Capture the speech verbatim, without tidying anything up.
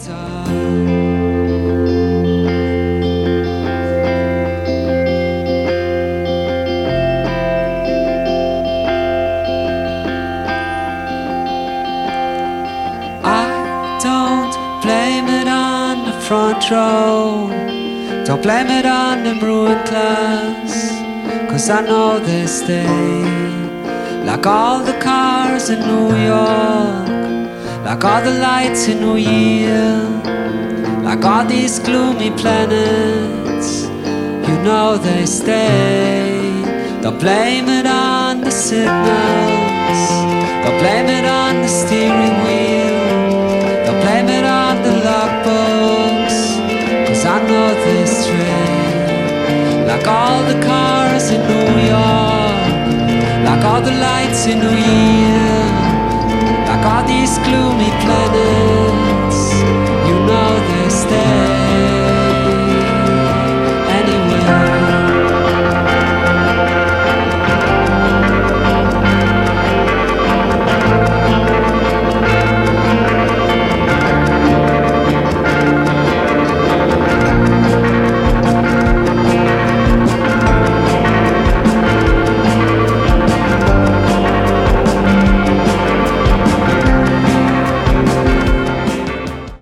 Front row, don't blame it on them ruined class, cause I know they stay. Like all the cars in New York, like all the lights in New Year, like all these gloomy planets, you know they stay. Don't blame it on the signals, don't blame it on the steering wheel, don't blame it on the logbooks, cause I know this train. Like all the cars in New York, like all the lights in New Year, like all these gloomy planets,